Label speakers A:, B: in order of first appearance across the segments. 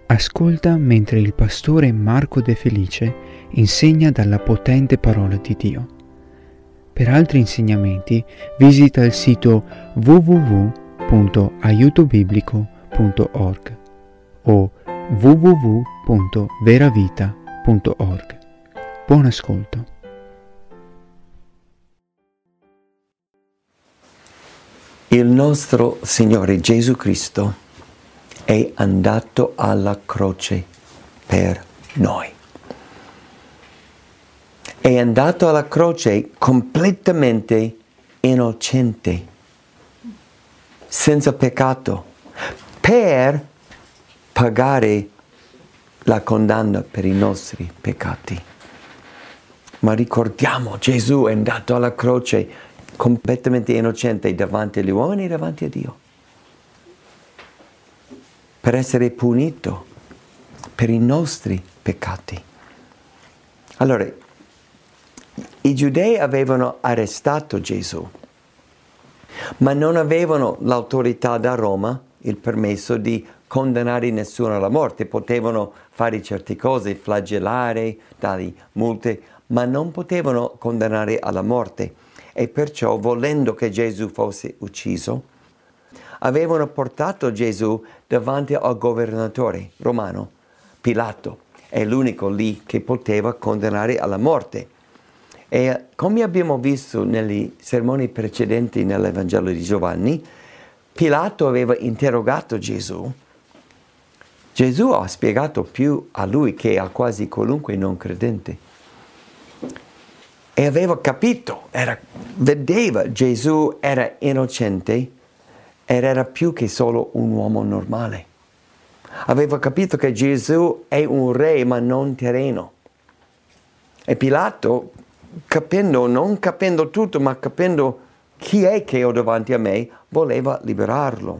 A: Ascolta mentre il pastore Marco De Felice insegna dalla potente parola di Dio. Per altri insegnamenti visita il sito www.aiutobiblico.org o www.veravita.org. Buon ascolto.
B: Il nostro Signore Gesù Cristo è andato alla croce per noi. È andato alla croce completamente innocente, senza peccato, per pagare la condanna per i nostri peccati. Ma ricordiamo, Gesù è andato alla croce completamente innocente davanti agli uomini e davanti a Dio, per essere punito per i nostri peccati. Allora, i giudei avevano arrestato Gesù, ma non avevano l'autorità da Roma, il permesso di condannare nessuno alla morte. Potevano fare certe cose, flagellare, dargli multe, ma non potevano condannare alla morte. E perciò, volendo che Gesù fosse ucciso, avevano portato Gesù davanti al governatore romano, Pilato. È l'unico lì che poteva condannare alla morte. E come abbiamo visto negli sermoni precedenti nell'Evangelo di Giovanni, Pilato aveva interrogato Gesù. Gesù ha spiegato più a lui che a quasi qualunque non credente. E aveva capito, vedeva Gesù era innocente ed era più che solo un uomo normale. Aveva capito che Gesù è un re ma non terreno. E Pilato, non capendo tutto, ma capendo chi è che ho davanti a me, voleva liberarlo.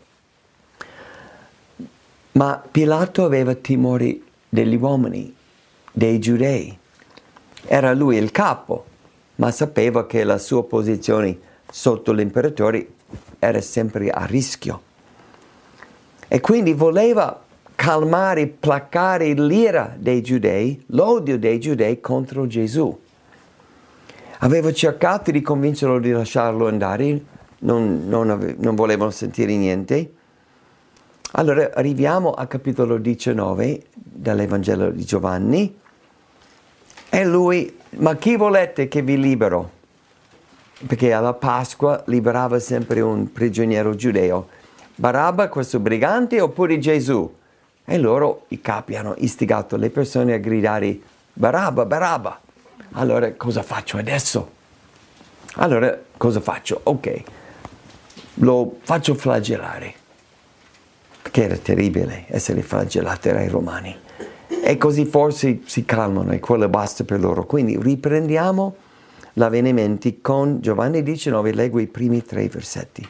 B: Ma Pilato aveva timore degli uomini, dei giudei. Era lui il capo, ma sapeva che la sua posizione sotto l'imperatore era sempre a rischio. E quindi voleva calmare, placare l'ira dei giudei, l'odio dei giudei contro Gesù. Aveva cercato di convincerlo di lasciarlo andare, non volevano sentire niente. Allora arriviamo al capitolo 19 dell'Evangelo di Giovanni. E lui, ma chi volete che vi libero? Perché alla Pasqua liberava sempre un prigioniero giudeo. Barabba, questo brigante, oppure Gesù? E loro, i capi, hanno istigato le persone a gridare Barabba, Barabba. Allora, cosa faccio adesso? Allora, cosa faccio? Ok, lo faccio flagellare. Perché era terribile essere flagellato dai romani. E così forse si calmano e quello basta per loro. Quindi riprendiamo l'avvenimento con Giovanni 19, leggo i primi 3 versetti.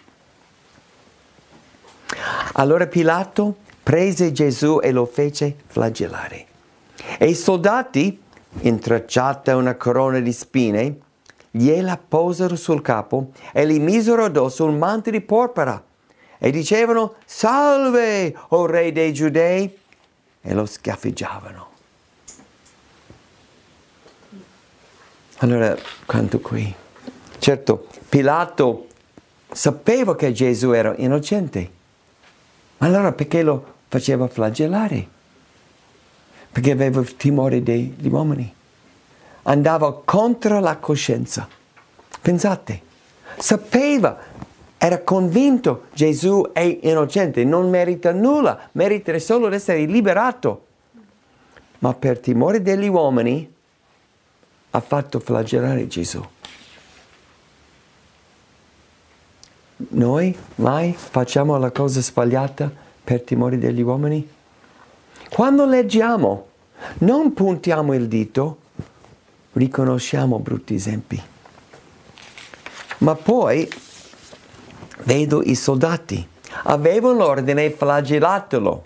B: Allora Pilato prese Gesù e lo fece flagellare. E i soldati, intrecciata una corona di spine, gliela posero sul capo e gli misero addosso un manto di porpora e dicevano: Salve, o re dei Giudei! E lo schiaffeggiavano. Allora, quanto qui? Certo, Pilato sapeva che Gesù era innocente. Ma allora perché lo faceva flagellare? Perché aveva timore degli uomini. Andava contro la coscienza. Pensate, sapeva, era convinto Gesù è innocente, non merita nulla, merita solo di essere liberato. Ma per timore degli uomini ha fatto flagellare Gesù. Noi mai facciamo la cosa sbagliata per timore degli uomini? Quando leggiamo, non puntiamo il dito, riconosciamo brutti esempi. Ma poi vedo i soldati, avevano l'ordine flagellatelo.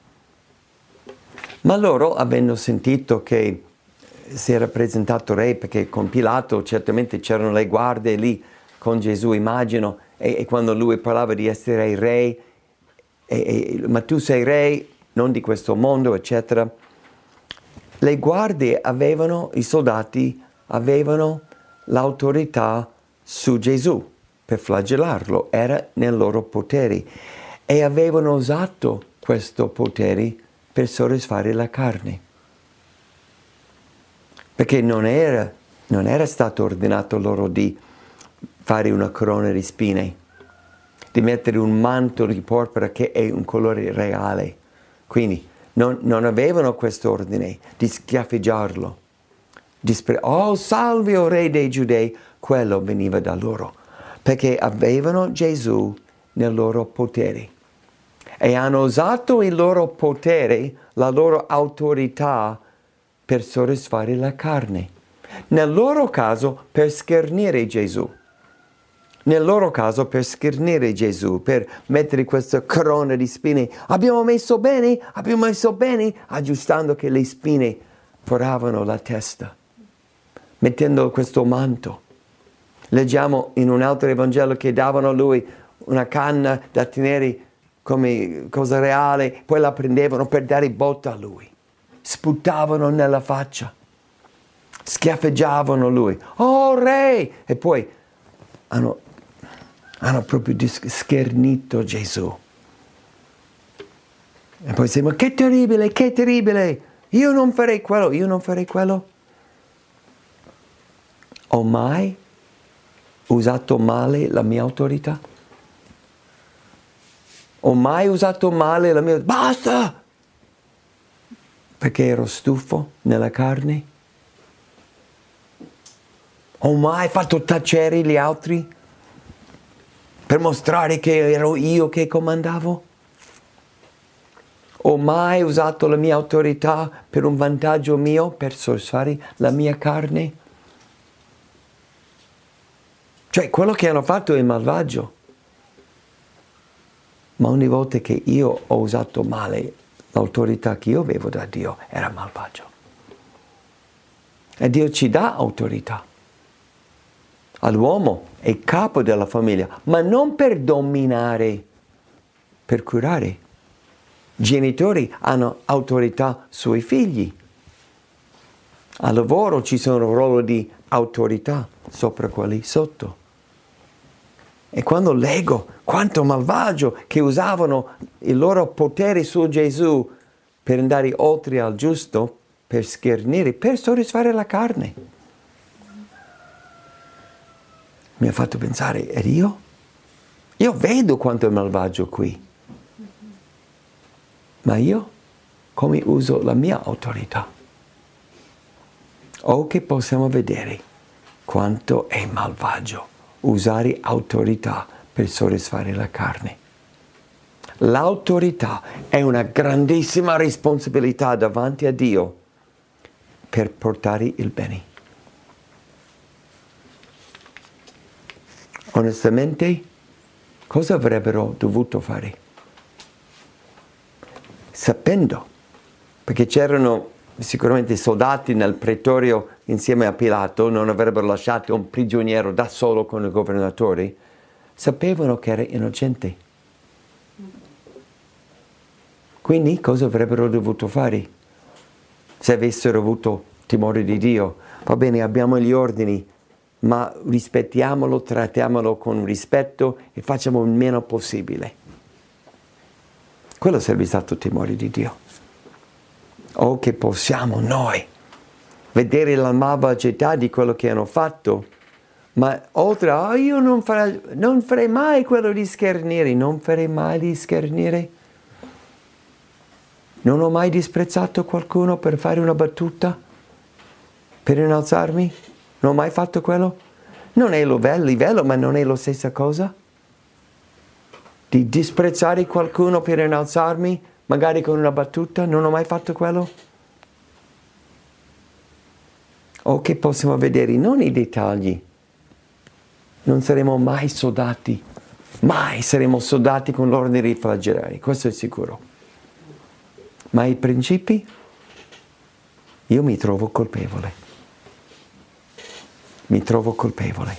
B: Ma loro, avendo sentito che si era presentato re, perché con Pilato certamente c'erano le guardie lì con Gesù, immagino, e quando lui parlava di essere re, ma tu sei re, non di questo mondo, eccetera. Le guardie i soldati avevano l'autorità su Gesù per flagellarlo, era nel loro potere e avevano usato questo potere per soddisfare la carne. Perché non era stato ordinato loro di fare una corona di spine, di mettere un manto di porpora che è un colore reale. Quindi non avevano questo ordine di schiaffeggiarlo. Oh, salve, o re dei Giudei! Quello veniva da loro, perché avevano Gesù nel loro potere. E hanno usato il loro potere, la loro autorità, per soddisfare la carne. Nel loro caso per schernire Gesù. Nel loro caso per schernire Gesù, per mettere questa corona di spine. Abbiamo messo bene, aggiustando che le spine foravano la testa, mettendo questo manto. Leggiamo in un altro Evangelo che davano a lui una canna da tenere come cosa reale, poi la prendevano per dare botta a lui. Sputavano nella faccia, schiaffeggiavano lui. Oh re! E poi hanno proprio schernito Gesù. E poi dice, ma che terribile! Io non farei quello. Ho mai usato male la mia autorità? Ho mai usato male la mia... Basta! Perché ero stufo nella carne? Ho mai fatto tacere gli altri per mostrare che ero io che comandavo? Ho mai usato la mia autorità per un vantaggio mio, per soddisfare la mia carne? Cioè, quello che hanno fatto è malvagio. Ma ogni volta che io ho usato male l'autorità che io avevo da Dio, era malvagio. E Dio ci dà autorità. All'uomo è capo della famiglia, ma non per dominare, per curare. I genitori hanno autorità sui figli. Al lavoro ci sono ruoli di autorità sopra quelli sotto. E quando leggo quanto malvagio che usavano il loro potere su Gesù per andare oltre al giusto, per schernire, per soddisfare la carne, mi ha fatto pensare, ed io? Io vedo quanto è malvagio qui. Ma io come uso la mia autorità? O che possiamo vedere quanto è malvagio usare autorità per soddisfare la carne. L'autorità è una grandissima responsabilità davanti a Dio per portare il bene. Onestamente, cosa avrebbero dovuto fare? Sapendo, perché c'erano sicuramente soldati nel pretorio insieme a Pilato, non avrebbero lasciato un prigioniero da solo con il governatore, sapevano che era innocente. Quindi cosa avrebbero dovuto fare? Se avessero avuto timore di Dio, va bene, abbiamo gli ordini, ma rispettiamolo, trattiamolo con rispetto e facciamo il meno possibile. Quello sarebbe stato il timore di Dio. O che possiamo noi vedere la malvagità di quello che hanno fatto, ma oltre a io non farei mai quello di schernire, non farei mai di schernire. Non ho mai disprezzato qualcuno per fare una battuta, per innalzarmi, non ho mai fatto quello. Non è livello, ma non è la stessa cosa. Di disprezzare qualcuno per innalzarmi, magari con una battuta, non ho mai fatto quello. O che possiamo vedere, non i dettagli. Non saremo mai soldati, mai saremo soldati con l'ordine di flagellare, questo è sicuro. Ma i principi, io mi trovo colpevole. Mi trovo colpevole.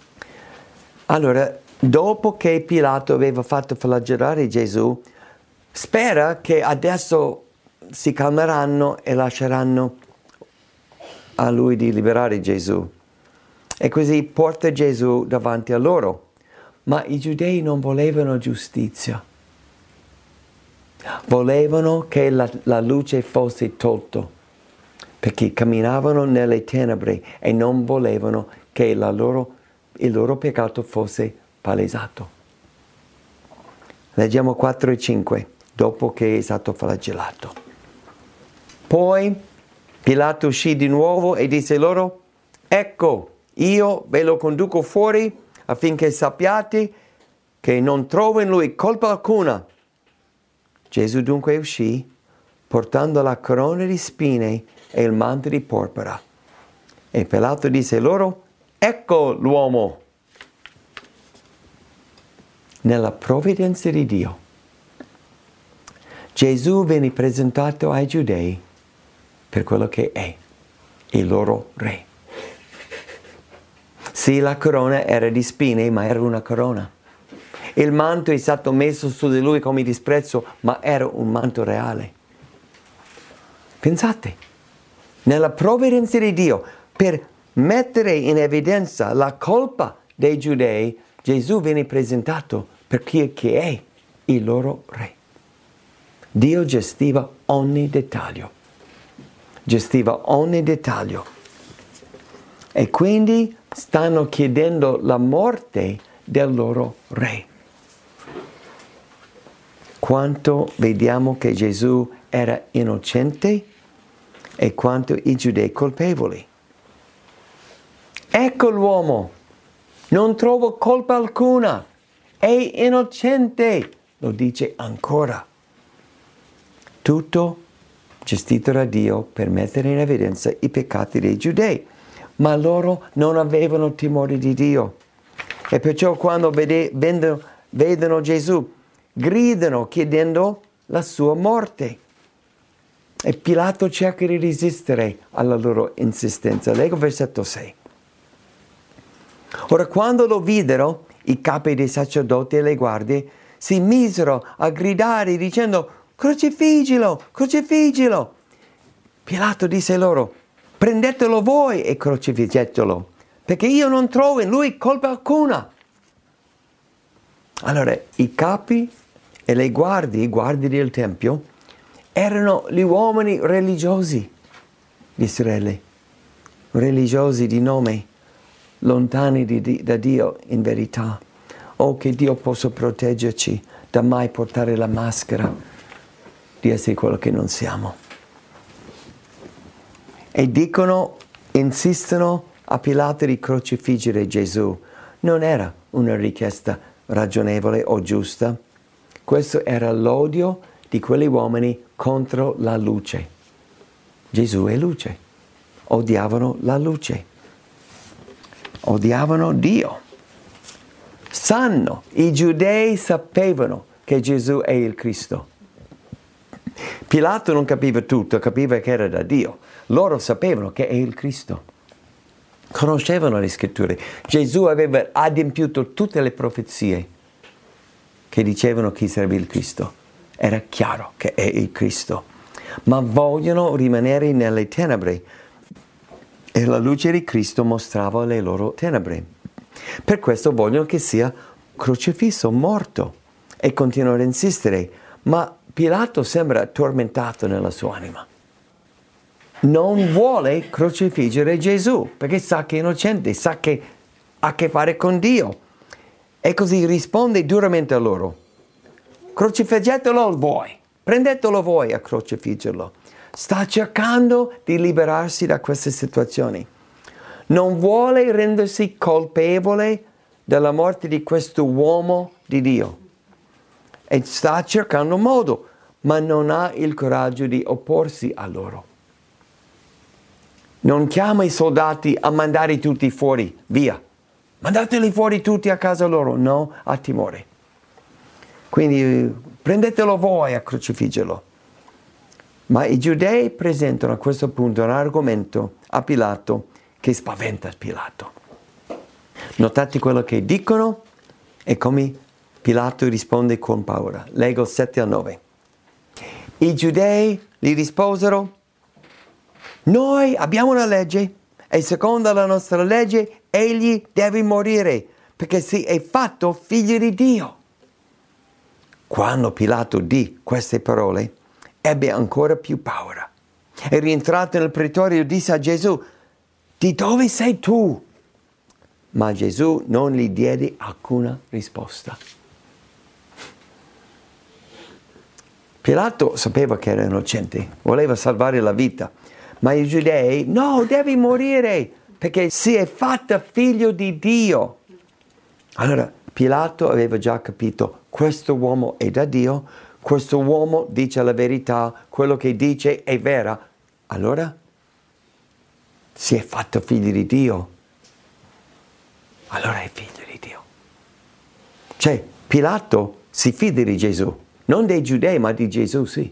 B: Allora, dopo che Pilato aveva fatto flagellare Gesù, spera che adesso si calmeranno e lasceranno a lui di liberare Gesù. E così porta Gesù davanti a loro. Ma i giudei non volevano giustizia. Volevano che la luce fosse tolta, perché camminavano nelle tenebre e non volevano che il loro peccato fosse palesato. Leggiamo 4 e 5, dopo che è stato flagellato. Poi Pilato uscì di nuovo e disse loro: ecco, io ve lo conduco fuori affinché sappiate che non trovo in lui colpa alcuna. Gesù dunque uscì, portando la corona di spine e il manto di porpora. E Pilato disse loro: ecco l'uomo. Nella provvidenza di Dio, Gesù venne presentato ai giudei per quello che è, il loro re. Sì, la corona era di spine, ma era una corona. Il manto è stato messo su di lui come disprezzo, ma era un manto reale. Pensate, nella provvidenza di Dio, per mettere in evidenza la colpa dei giudei, Gesù viene presentato per chi è il loro re. Dio gestiva ogni dettaglio. Gestiva ogni dettaglio. E quindi stanno chiedendo la morte del loro re. Quanto vediamo che Gesù era innocente e quanto i giudei colpevoli. Ecco l'uomo, non trovo colpa alcuna, è innocente, lo dice ancora. Tutto gestito da Dio per mettere in evidenza i peccati dei giudei, ma loro non avevano timore di Dio. E perciò quando vedono Gesù, gridano chiedendo la sua morte. E Pilato cerca di resistere alla loro insistenza. Leggo versetto 6. Ora quando lo videro, i capi dei sacerdoti e le guardie si misero a gridare dicendo: crocifiggilo, crocifiggilo. Pilato disse loro: prendetelo voi e crocifiggetelo, perché io non trovo in lui colpa alcuna. Allora, i capi e le guardie del Tempio, erano gli uomini religiosi di Israele, religiosi di nome, lontani da Dio in verità. Oh, che Dio possa proteggerci da mai portare la maschera di essere quello che non siamo. E insistono a Pilato di crocifiggere Gesù. Non era una richiesta ragionevole o giusta. Questo era l'odio di quegli uomini contro la luce. Gesù è luce. Odiavano la luce. Odiavano Dio. I giudei sapevano che Gesù è il Cristo. Pilato non capiva tutto, capiva che era da Dio. Loro sapevano che è il Cristo. Conoscevano le scritture. Gesù aveva adempiuto tutte le profezie che dicevano chi sarebbe il Cristo. Era chiaro che è il Cristo. Ma vogliono rimanere nelle tenebre. E la luce di Cristo mostrava le loro tenebre. Per questo vogliono che sia crocifisso, morto. E continuano ad insistere. Ma Pilato sembra tormentato nella sua anima. Non vuole crocifiggere Gesù, perché sa che è innocente, sa che ha a che fare con Dio. E così risponde duramente a loro: crocifiggetelo voi, prendetelo voi a crocifiggerlo. Sta cercando di liberarsi da queste situazioni. Non vuole rendersi colpevole della morte di questo uomo di Dio. E sta cercando un modo, ma non ha il coraggio di opporsi a loro. Non chiama i soldati a mandare tutti fuori, via. Mandateli fuori tutti a casa loro. No, ha timore. Quindi prendetelo voi a crocifiggerlo. Ma i giudei presentano a questo punto un argomento a Pilato che spaventa Pilato. Notate quello che dicono e come Pilato risponde con paura. Leggo 7 a 9. I giudei gli risposero: noi abbiamo una legge e secondo la nostra legge egli deve morire perché si è fatto figlio di Dio. Quando Pilato udì queste parole, ebbe ancora più paura e rientrato nel pretorio disse a Gesù: di dove sei tu? Ma Gesù non gli diede alcuna risposta. Pilato sapeva che era innocente, voleva salvare la vita, ma i giudei: no, devi morire perché si è fatta figlio di Dio. Allora Pilato aveva già capito: questo uomo è da Dio, questo uomo dice la verità, quello che dice è vera. Allora si è fatto figlio di Dio, allora è figlio di Dio. Cioè Pilato si fida di Gesù, non dei giudei ma di Gesù, sì.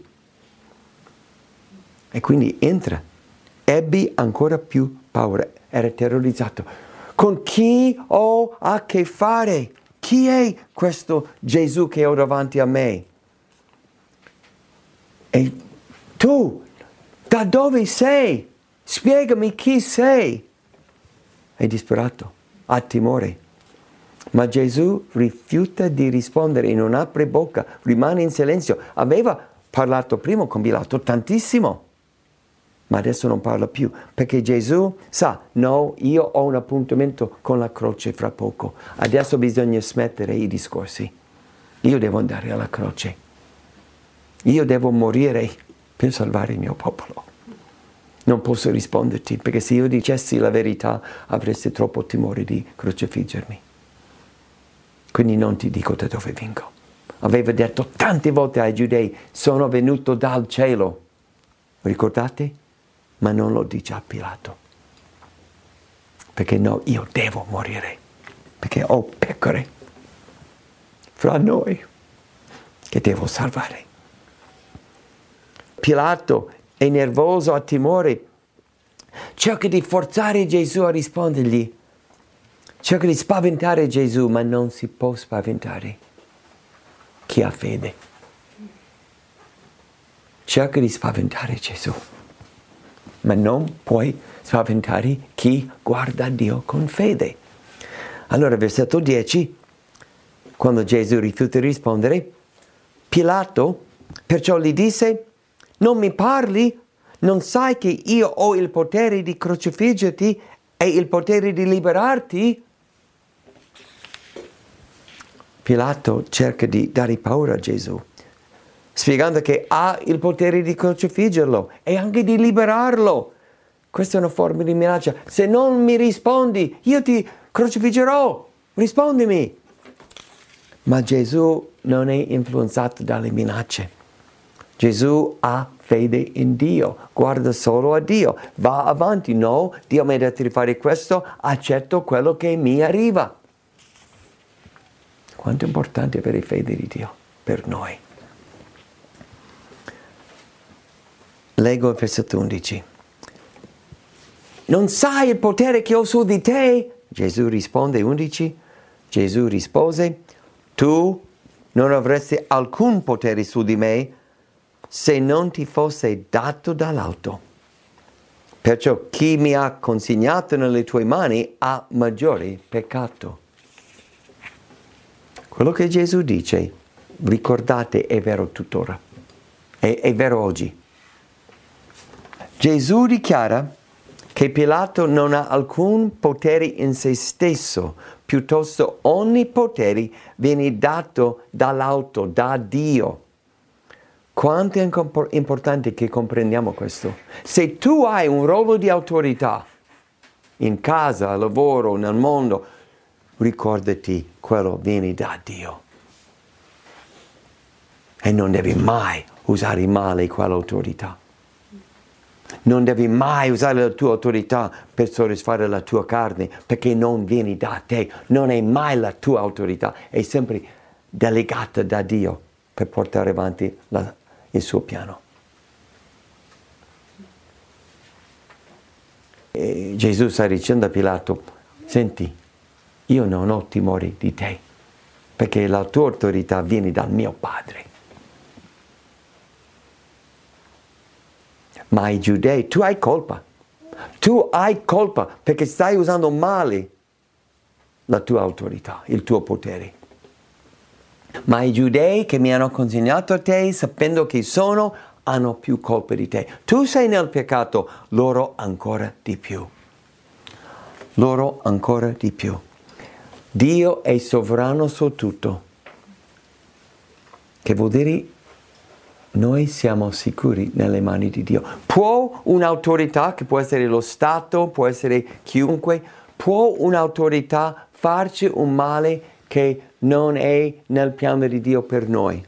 B: E quindi entra, ebbe ancora più paura, era terrorizzato. Con chi ho a che fare? Chi è questo Gesù che ho davanti a me? E tu, da dove sei? Spiegami chi sei. È disperato, ha timore. Ma Gesù rifiuta di rispondere e non apre bocca, rimane in silenzio. Aveva parlato prima con Pilato tantissimo, ma adesso non parla più, perché Gesù sa: no, io ho un appuntamento con la croce fra poco. Adesso bisogna smettere i discorsi. Io devo andare alla croce. Io devo morire per salvare il mio popolo. Non posso risponderti, perché se io dicessi la verità avresti troppo timore di crocifiggermi. Quindi non ti dico da dove vengo. Aveva detto tante volte ai giudei: sono venuto dal cielo. Ricordate? Ma non lo dice a Pilato. Perché no, io devo morire. Perché ho pecore fra noi che devo salvare. Pilato è nervoso, ha timore. Cerca di forzare Gesù a rispondergli. Cerca di spaventare Gesù, ma non si può spaventare chi ha fede. Cerca di spaventare Gesù, ma non puoi spaventare chi guarda Dio con fede. Allora, versetto 10, quando Gesù rifiuta di rispondere, Pilato perciò gli disse: non mi parli? Non sai che io ho il potere di crocifiggerti e il potere di liberarti? Pilato cerca di dare paura a Gesù, spiegando che ha il potere di crocifiggerlo e anche di liberarlo. Questa è una forma di minaccia. Se non mi rispondi, io ti crocifiggerò. Rispondimi. Ma Gesù non è influenzato dalle minacce. Gesù ha fede in Dio, guarda solo a Dio, va avanti. No, Dio mi ha detto di fare questo, accetto quello che mi arriva. Quanto è importante avere fede di Dio per noi. Leggo il versetto 11. Non sai il potere che ho su di te? Gesù risponde, 11. Gesù rispose: tu non avresti alcun potere su di me se non ti fosse dato dall'alto. Perciò chi mi ha consegnato nelle tue mani ha maggiore peccato. Quello che Gesù dice, ricordate, è vero tuttora. È vero oggi. Gesù dichiara che Pilato non ha alcun potere in se stesso, piuttosto ogni potere viene dato dall'alto, da Dio. Quanto è importante che comprendiamo questo. Se tu hai un ruolo di autorità in casa, al lavoro, nel mondo, ricordati, quello viene da Dio. E non devi mai usare male quell'autorità. Non devi mai usare la tua autorità per soddisfare la tua carne, perché non viene da te, non è mai la tua autorità, è sempre delegata da Dio per portare avanti il suo piano. E Gesù sta dicendo a Pilato: senti, io non ho timore di te, perché la tua autorità viene dal mio Padre. Ma i giudei, tu hai colpa. Tu hai colpa perché stai usando male la tua autorità, il tuo potere. Ma i giudei che mi hanno consegnato a te, sapendo chi sono, hanno più colpa di te. Tu sei nel peccato, loro ancora di più. Loro ancora di più. Dio è sovrano su tutto. Che vuol dire noi siamo sicuri nelle mani di Dio. Può un'autorità, che può essere lo Stato, può essere chiunque, può un'autorità farci un male che non è nel piano di Dio per noi?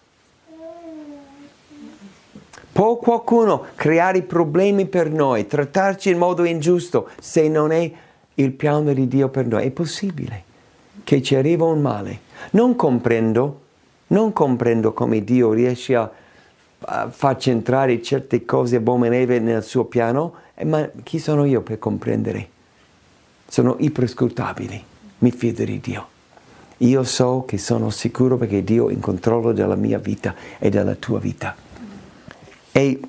B: Può qualcuno creare problemi per noi, trattarci in modo ingiusto se non è il piano di Dio per noi? È possibile che ci arriva un male. Non comprendo come Dio riesce a far centrare certe cose abominevoli nel suo piano, ma chi sono io per comprendere? Sono iperscrutabili, mi fido di Dio. Io so che sono sicuro perché Dio è in controllo della mia vita e della tua vita. E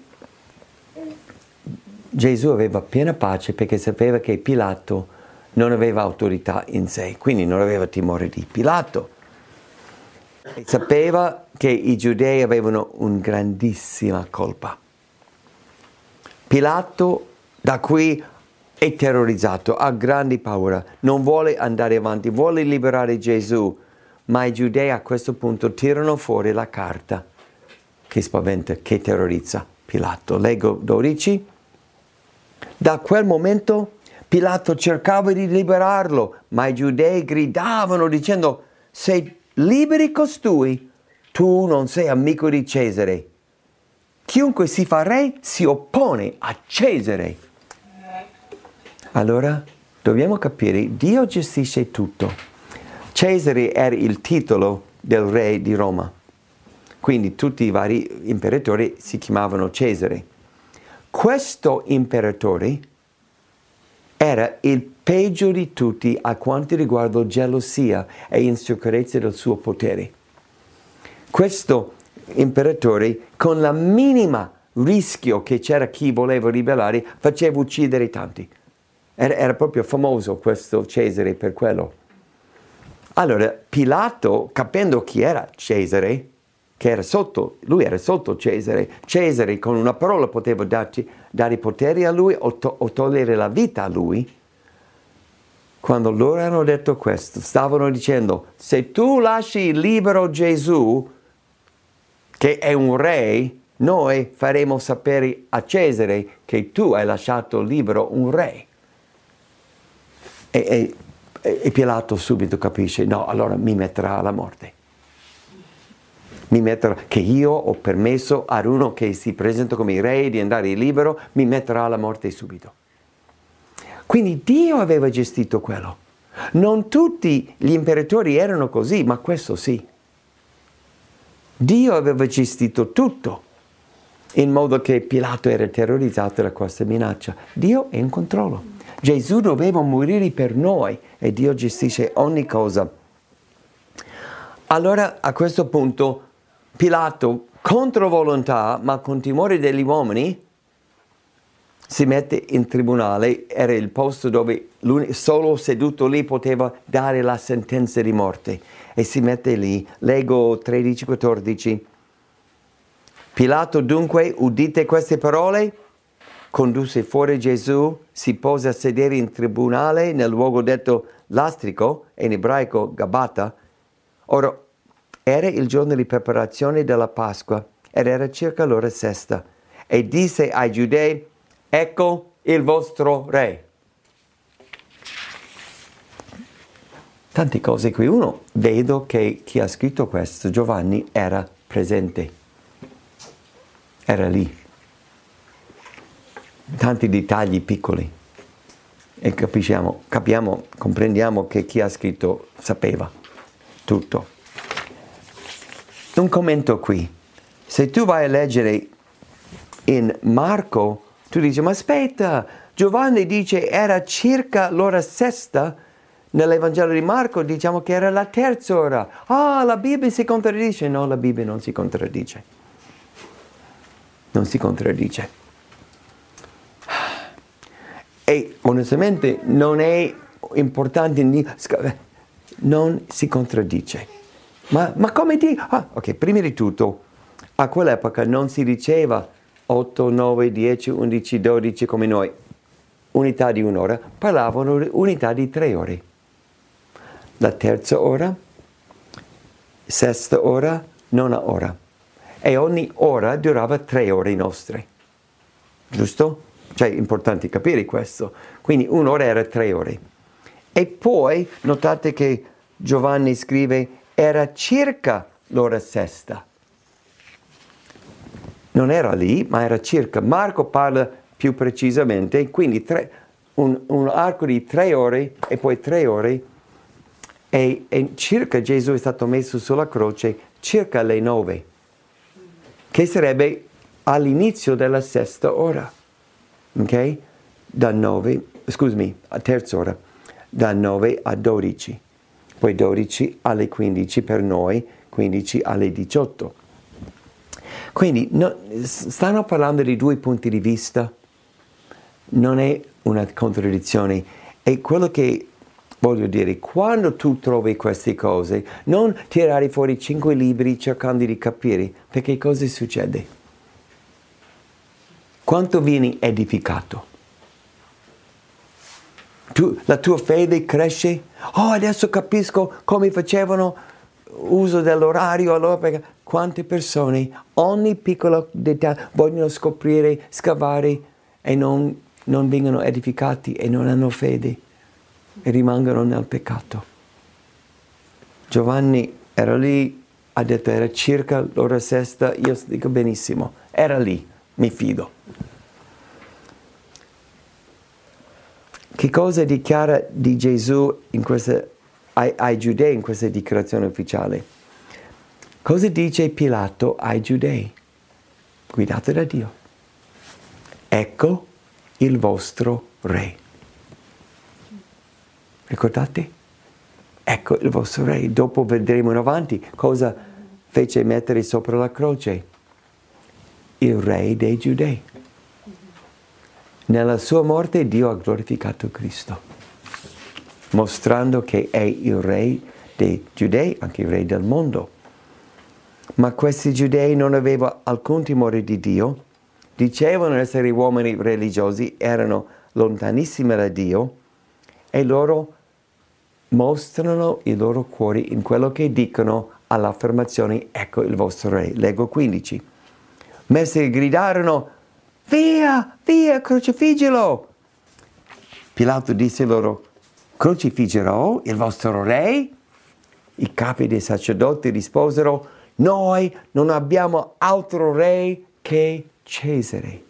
B: Gesù aveva piena pace perché sapeva che Pilato non aveva autorità in sé, quindi non aveva timore di Pilato. E sapeva che i giudei avevano una grandissima colpa. Pilato da qui è terrorizzato, ha grandi paura, non vuole andare avanti, vuole liberare Gesù, ma i giudei a questo punto tirano fuori la carta che spaventa, che terrorizza Pilato. Leggo 12. Da quel momento Pilato cercava di liberarlo, ma i giudei gridavano dicendo: se liberi costui, tu non sei amico di Cesare. Chiunque si fa re si oppone a Cesare. Allora dobbiamo capire, Dio gestisce tutto. Cesare era il titolo del re di Roma, quindi tutti i vari imperatori si chiamavano Cesare. Questo imperatore era il peggio di tutti a quanto riguarda gelosia e insicurezza del suo potere. Questo imperatore, con la minima rischio che c'era chi voleva ribellare, faceva uccidere tanti. Era proprio famoso questo Cesare per quello. Allora Pilato, capendo chi era Cesare, che era sotto, lui era sotto Cesare, Cesare con una parola poteva dare potere a lui o togliere la vita a lui. Quando loro hanno detto questo, stavano dicendo: se tu lasci libero Gesù, che è un re, noi faremo sapere a Cesare che tu hai lasciato libero un re. E Pilato subito capisce: no, allora mi metterà alla morte. Mi metterà, che io ho permesso ad uno che si presenta come re di andare libero, mi metterà alla morte subito. Quindi Dio aveva gestito quello. Non tutti gli imperatori erano così, ma questo sì. Dio aveva gestito tutto, in modo che Pilato era terrorizzato da questa minaccia. Dio è in controllo. Gesù doveva morire per noi e Dio gestisce ogni cosa. Allora a questo punto Pilato, contro volontà, ma con timore degli uomini, si mette in tribunale. Era il posto dove lui, solo seduto lì, poteva dare la sentenza di morte. E si mette lì. Leggo 13-14. Pilato dunque, udite queste parole, condusse fuori Gesù, si pose a sedere in tribunale nel luogo detto lastrico, in ebraico Gabata. Ora, era il giorno di preparazione della Pasqua ed era circa l'ora sesta. E disse ai giudei: ecco il vostro re. Tante cose qui. Uno, vedo che chi ha scritto questo, Giovanni, era presente. Era lì. Tanti dettagli piccoli. E comprendiamo che chi ha scritto sapeva tutto. Un commento qui. Se tu vai a leggere in Marco, tu dici: ma aspetta, Giovanni dice era circa l'ora sesta. Nell'Evangelo di Marco diciamo che era la terza ora. Ah, la Bibbia si contraddice. No, la Bibbia non si contraddice. Non si contraddice. E onestamente non è importante, non si contraddice. Ma come di? Ok, prima di tutto, a quell'epoca non si diceva 8, 9, 10, 11, 12 come noi, unità di un'ora, parlavano di unità di 3 ore. La terza ora, sesta ora, nona ora. E ogni ora durava 3 ore nostre. Giusto? Cioè è importante capire questo. Quindi un'ora era 3 ore. E poi notate che Giovanni scrive era circa l'ora sesta. Non era lì, ma era circa. Marco parla più precisamente, quindi un arco di 3 ore e poi 3 ore e circa Gesù è stato messo sulla croce circa alle 9, che sarebbe all'inizio della sesta ora. Ok? Da 9, scusami, a terza ora, da 9 a 12, poi 12 alle 15 per noi, 15 alle 18. Quindi stanno parlando di 2 punti di vista, non è una contraddizione. E quello che voglio dire, quando tu trovi queste cose, non tirare fuori 5 libri cercando di capire, perché cosa succede? Quanto vieni edificato? La tua fede cresce? Oh, adesso capisco come facevano uso dell'orario. Allora, perché quante persone, ogni piccolo dettaglio, vogliono scoprire, scavare e non vengono edificati e non hanno fede e rimangono nel peccato. Giovanni era lì, ha detto era circa l'ora sesta, io dico benissimo, era lì, mi fido. Che cosa dichiara di Gesù ai giudei in questa dichiarazione ufficiale? Cosa dice Pilato ai giudei? Guidato da Dio. Ecco il vostro re. Ricordate? Ecco il vostro re. Dopo vedremo in avanti cosa fece mettere sopra la croce. Il re dei giudei. Nella sua morte Dio ha glorificato Cristo, mostrando che è il re dei giudei, anche il re del mondo. Ma questi giudei non avevano alcun timore di Dio, dicevano essere uomini religiosi, erano lontanissimi da Dio e loro mostrano i loro cuori in quello che dicono all'affermazione ecco il vostro re. Leggo 15. Mentre gridarono via, via, crocifiggilo! Pilato disse loro, crocifiggerò il vostro re? I capi dei sacerdoti risposero, noi non abbiamo altro re che Cesare.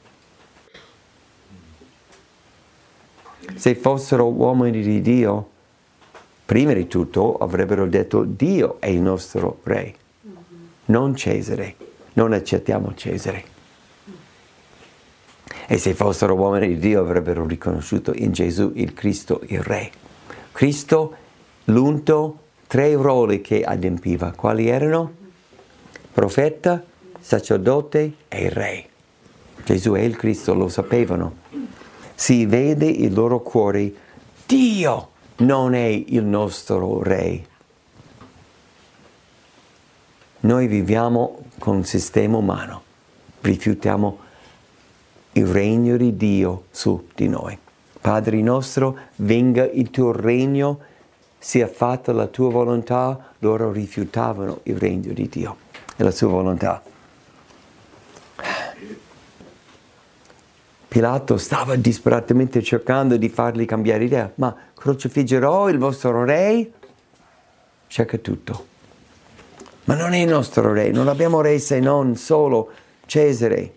B: Se fossero uomini di Dio, prima di tutto avrebbero detto Dio è il nostro re, non Cesare. Non accettiamo Cesare. E se fossero uomini di Dio avrebbero riconosciuto in Gesù il Cristo, il Re. Cristo, l'unto, 3 ruoli che adempiva. Quali erano? Profeta, sacerdote e Re. Gesù è il Cristo, lo sapevano. Si vede il loro cuore. Dio non è il nostro Re. Noi viviamo con un sistema umano. Rifiutiamo il regno di Dio su di noi. Padre nostro, venga il tuo regno, sia fatta la tua volontà. Loro rifiutavano il regno di Dio e la sua volontà. Pilato stava disperatamente cercando di farli cambiare idea. Ma crocifiggerò il vostro re? Cerca tutto. Ma non è il nostro re, non abbiamo re se non solo Cesare.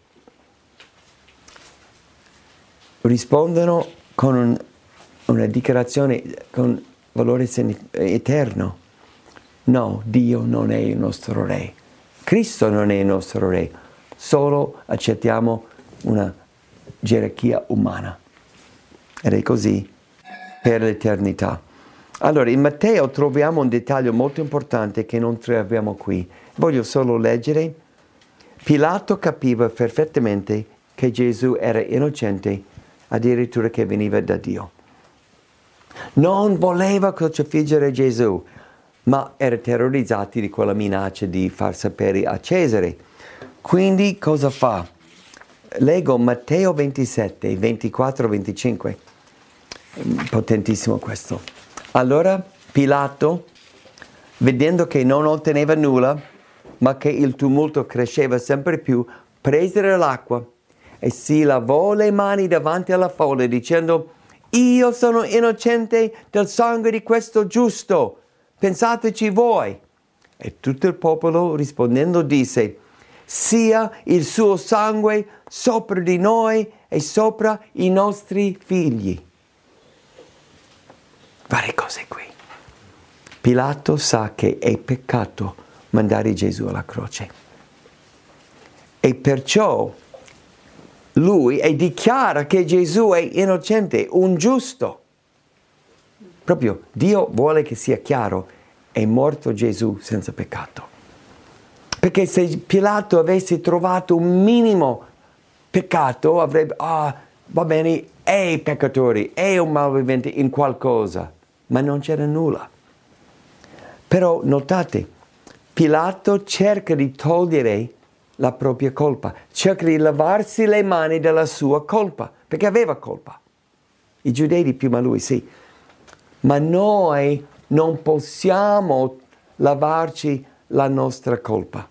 B: Rispondono con una dichiarazione con valore eterno. No, Dio non è il nostro re. Cristo non è il nostro re. Solo accettiamo una gerarchia umana. Ed è così per l'eternità. Allora, in Matteo troviamo un dettaglio molto importante che non troviamo qui. Voglio solo leggere. Pilato capiva perfettamente che Gesù era innocente addirittura che veniva da Dio. Non voleva crocifiggere Gesù, ma era terrorizzato di quella minaccia di far sapere a Cesare. Quindi cosa fa? Leggo Matteo 27, 24, 25. Potentissimo questo. Allora Pilato, vedendo che non otteneva nulla, ma che il tumulto cresceva sempre più, prese l'acqua e si lavò le mani davanti alla folla dicendo: io sono innocente del sangue di questo giusto, pensateci voi. E tutto il popolo rispondendo disse: sia il suo sangue sopra di noi e sopra i nostri figli. Varie cose qui. Pilato sa che è peccato mandare Gesù alla croce. E perciò lui dichiara che Gesù è innocente, un giusto. Proprio Dio vuole che sia chiaro, è morto Gesù senza peccato. Perché se Pilato avesse trovato un minimo peccato, avrebbe, va bene, è peccatore, è un malvivente in qualcosa, ma non c'era nulla. Però notate, Pilato cerca di togliere la propria colpa, cerca di lavarsi le mani della sua colpa, perché aveva colpa. I giudei di più, ma lui sì. Ma noi non possiamo lavarci la nostra colpa.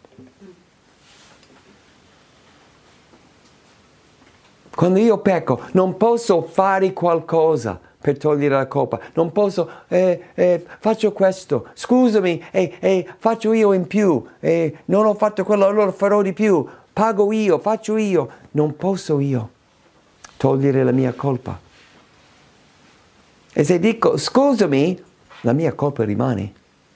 B: Quando io pecco, non posso fare qualcosa per togliere la colpa. Non posso, faccio questo, scusami, faccio io in più, non ho fatto quello, allora farò di più, pago io, faccio io. Non posso io togliere la mia colpa. E se dico scusami, la mia colpa rimane.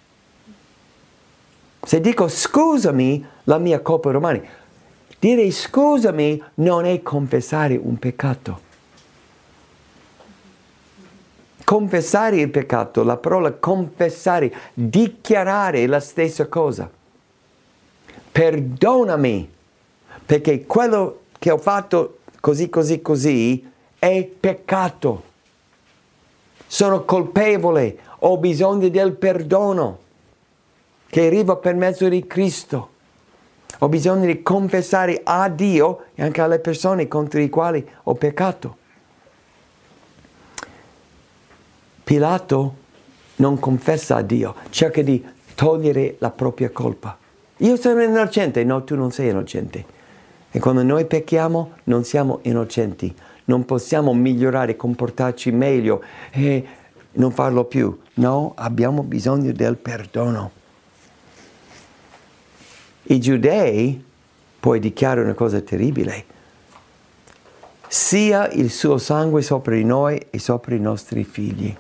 B: Se dico scusami, la mia colpa rimane. Dire scusami non è confessare un peccato. Confessare il peccato, la parola confessare, dichiarare è la stessa cosa. Perdonami, perché quello che ho fatto così è peccato. Sono colpevole, ho bisogno del perdono che arriva per mezzo di Cristo. Ho bisogno di confessare a Dio e anche alle persone contro le quali ho peccato. Pilato non confessa a Dio, cerca di togliere la propria colpa. Io sono innocente, no, tu non sei innocente. E quando noi pecchiamo non siamo innocenti, non possiamo migliorare, comportarci meglio e non farlo più. No, abbiamo bisogno del perdono. I giudei poi dichiarano una cosa terribile: sia il suo sangue sopra di noi e sopra i nostri figli.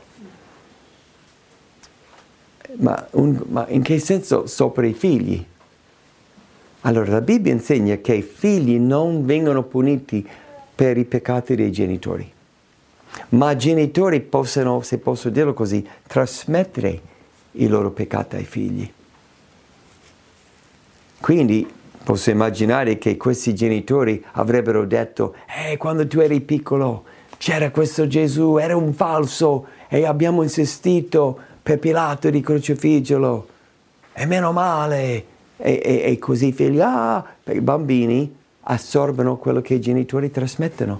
B: Ma in che senso sopra i figli? Allora la Bibbia insegna che i figli non vengono puniti per i peccati dei genitori, ma i genitori possono, se posso dirlo così, trasmettere i loro peccati ai figli. Quindi posso immaginare che questi genitori avrebbero detto: quando tu eri piccolo c'era questo Gesù, era un falso e abbiamo insistito per Pilato di crocifiggerlo, e meno male. E così i figli, i bambini assorbono quello che i genitori trasmettono.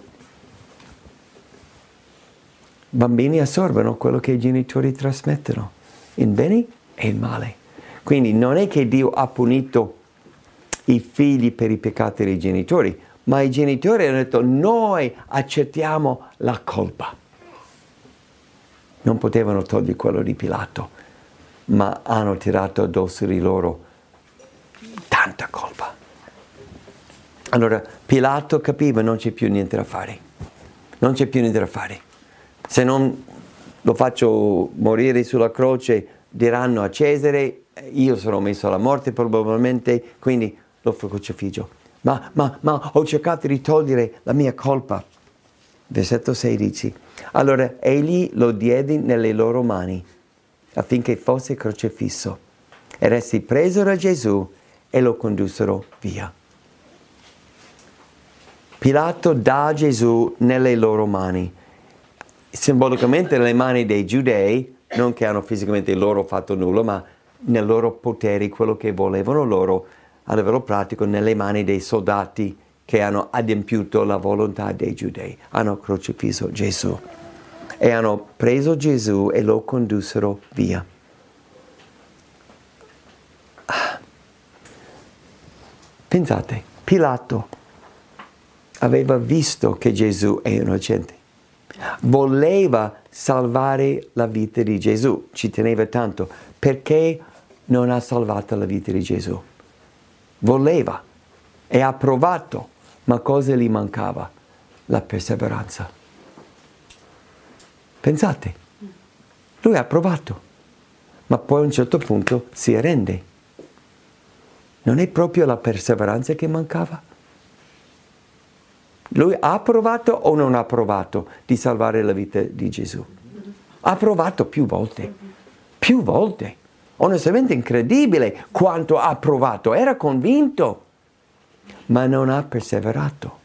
B: Bambini assorbono quello che i genitori trasmettono, in bene e in male. Quindi non è che Dio ha punito i figli per i peccati dei genitori, ma i genitori hanno detto: noi accettiamo la colpa. Non potevano togliere quello di Pilato, ma hanno tirato addosso di loro tanta colpa. Allora Pilato capiva: non c'è più niente da fare. Non c'è più niente da fare. Se non lo faccio morire sulla croce, diranno a Cesare: io sono messo alla morte probabilmente, quindi lo crocifiggio. Ma ho cercato di togliere la mia colpa. Versetto 16. Allora egli lo diede nelle loro mani affinché fosse crocifisso. Ed essi presero Gesù e lo condussero via. Pilato dà Gesù nelle loro mani, simbolicamente nelle mani dei giudei, non che hanno fisicamente loro fatto nulla, ma nel loro potere, quello che volevano loro, a livello pratico, nelle mani dei soldati che hanno adempiuto la volontà dei giudei. Hanno crocifisso Gesù e hanno preso Gesù e lo condussero via. Pensate, Pilato aveva visto che Gesù è innocente. Voleva salvare la vita di Gesù, ci teneva tanto. Perché non ha salvato la vita di Gesù? Voleva e ha provato, ma cosa gli mancava? La perseveranza. Pensate, lui ha provato, ma poi a un certo punto si arrende. Non è proprio la perseveranza che mancava? Lui ha provato o non ha provato di salvare la vita di Gesù? Ha provato più volte. Più volte. Onestamente incredibile quanto ha provato. Era convinto, ma non ha perseverato.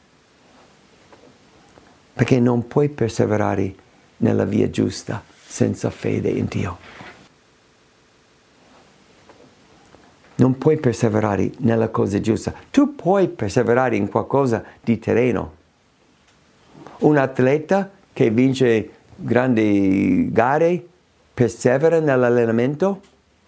B: Perché non puoi perseverare nella via giusta senza fede in Dio. Non puoi perseverare nella cosa giusta. Tu puoi perseverare in qualcosa di terreno. Un atleta che vince grandi gare persevera nell'allenamento.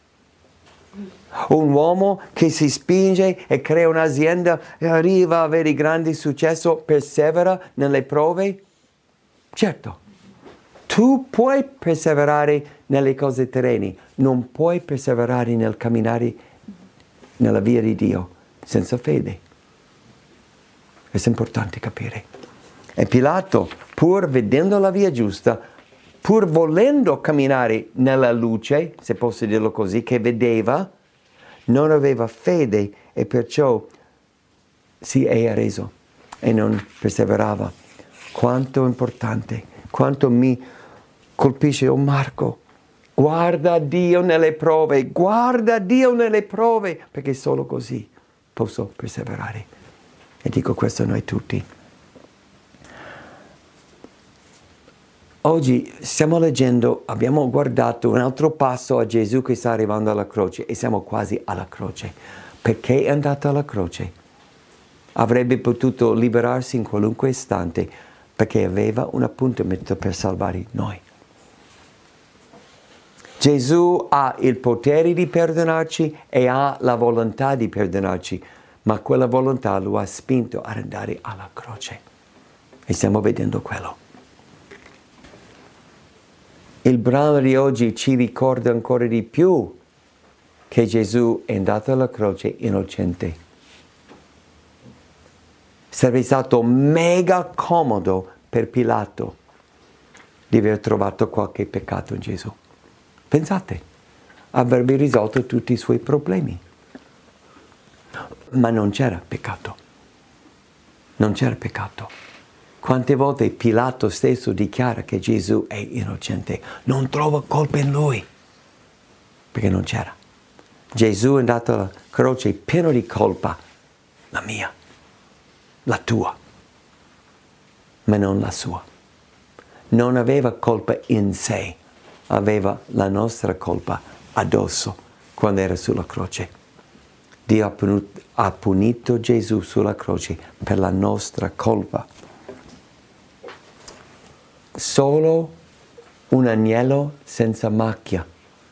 B: Un uomo che si spinge e crea un'azienda e arriva a avere grande successo, persevera nelle prove. Certo, tu puoi perseverare nelle cose terrene, non puoi perseverare nel camminare nella via di Dio senza fede. È importante capire. E Pilato, pur vedendo la via giusta, pur volendo camminare nella luce, se posso dirlo così, che vedeva, non aveva fede e perciò si è arreso e non perseverava. Quanto importante, quanto mi colpisce, oh Marco, guarda Dio nelle prove, guarda Dio nelle prove, perché solo così posso perseverare. E dico questo a noi tutti. Oggi stiamo leggendo, abbiamo guardato un altro passo a Gesù che sta arrivando alla croce e siamo quasi alla croce. Perché è andato alla croce? Avrebbe potuto liberarsi in qualunque istante perché aveva un appuntamento per salvare noi. Gesù ha il potere di perdonarci e ha la volontà di perdonarci, ma quella volontà lo ha spinto ad andare alla croce. E stiamo vedendo quello. Il brano di oggi ci ricorda ancora di più che Gesù è andato alla croce innocente. Sarebbe stato mega comodo per Pilato di aver trovato qualche peccato in Gesù. Pensate, avrebbe risolto tutti i suoi problemi. Ma non c'era peccato. Non c'era peccato. Quante volte Pilato stesso dichiara che Gesù è innocente, non trova colpa in lui, perché non c'era. Gesù è andato alla croce pieno di colpa, la mia, la tua, ma non la sua. Non aveva colpa in sé, aveva la nostra colpa addosso quando era sulla croce. Dio ha punito Gesù sulla croce per la nostra colpa. Solo un agnello senza macchia,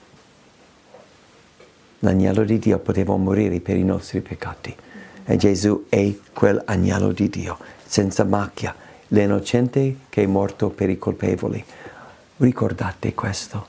B: l'agnello di Dio, poteva morire per i nostri peccati. E Gesù è quell'agnello di Dio, senza macchia, l'innocente che è morto per i colpevoli. Ricordate questo.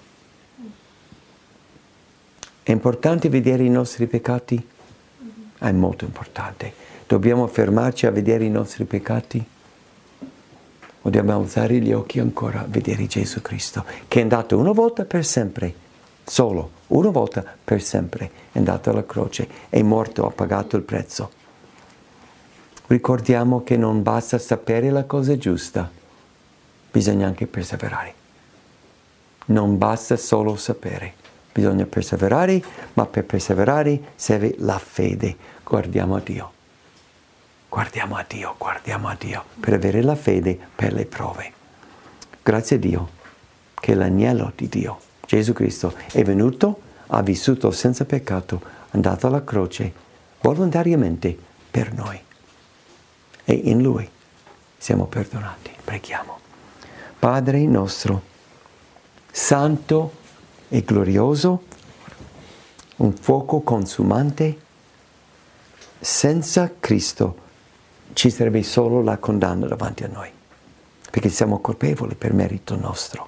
B: È importante vedere i nostri peccati? È molto importante. Dobbiamo fermarci a vedere i nostri peccati? O dobbiamo alzare gli occhi ancora a vedere Gesù Cristo, che è andato una volta per sempre, solo, una volta per sempre, è andato alla croce, è morto, ha pagato il prezzo. Ricordiamo che non basta sapere la cosa giusta, bisogna anche perseverare. Non basta solo sapere, bisogna perseverare, ma per perseverare serve la fede. Guardiamo a Dio. guardiamo a Dio per avere la fede per le prove. Grazie a Dio che l'agnello di Dio, Gesù Cristo, è venuto, ha vissuto senza peccato, è andato alla croce volontariamente per noi. E in Lui siamo perdonati. Preghiamo. Padre nostro, santo e glorioso, un fuoco consumante, senza Cristo ci sarebbe solo la condanna davanti a noi, perché siamo colpevoli per merito nostro.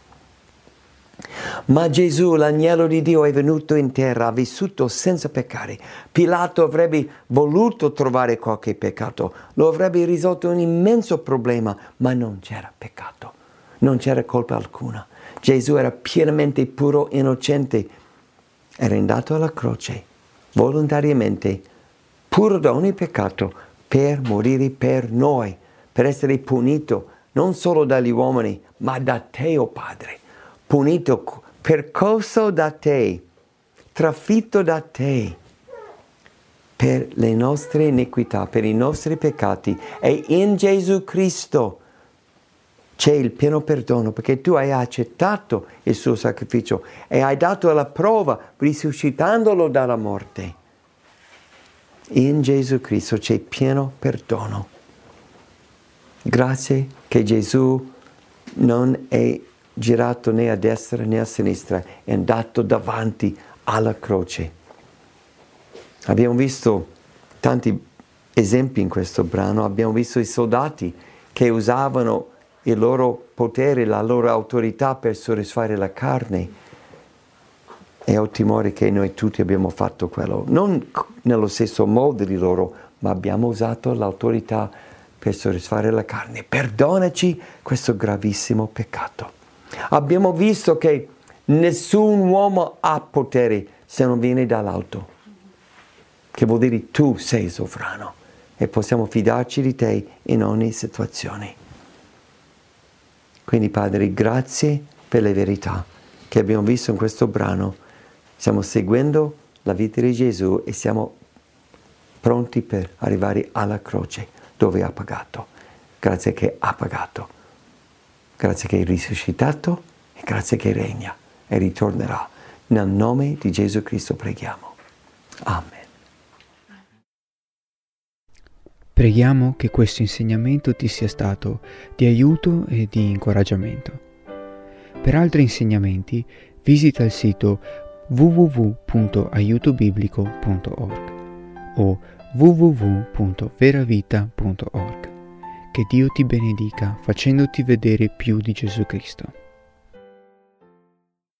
B: Ma Gesù, l'agnello di Dio, è venuto in terra, ha vissuto senza peccare. Pilato avrebbe voluto trovare qualche peccato, lo avrebbe risolto un immenso problema, ma non c'era peccato, non c'era colpa alcuna. Gesù era pienamente puro, innocente, era andato alla croce volontariamente, puro da ogni peccato, per morire per noi, per essere punito non solo dagli uomini, ma da te, o Padre, punito, percosso da te, trafitto da te, per le nostre iniquità, per i nostri peccati. E in Gesù Cristo c'è il pieno perdono, perché tu hai accettato il suo sacrificio e hai dato la prova risuscitandolo dalla morte. In Gesù Cristo c'è pieno perdono. Grazie che Gesù non è girato né a destra né a sinistra, è andato davanti alla croce. Abbiamo visto tanti esempi in questo brano, abbiamo visto i soldati che usavano il loro potere, la loro autorità per soddisfare la carne. E ho timore che noi tutti abbiamo fatto quello, non nello stesso modo di loro, ma abbiamo usato l'autorità per soddisfare la carne. Perdonaci questo gravissimo peccato. Abbiamo visto che nessun uomo ha potere se non viene dall'alto, che vuol dire tu sei sovrano e possiamo fidarci di te in ogni situazione. Quindi Padre, grazie per le verità che abbiamo visto in questo brano. Stiamo seguendo la vita di Gesù e siamo pronti per arrivare alla croce dove ha pagato. Grazie che ha pagato. Grazie che è risuscitato e grazie che regna e ritornerà. Nel nome di Gesù Cristo preghiamo. Amen.
A: Preghiamo che questo insegnamento ti sia stato di aiuto e di incoraggiamento. Per altri insegnamenti visita il sito www.aiutobiblico.org o www.veravita.org. Che Dio ti benedica facendoti vedere più di Gesù Cristo.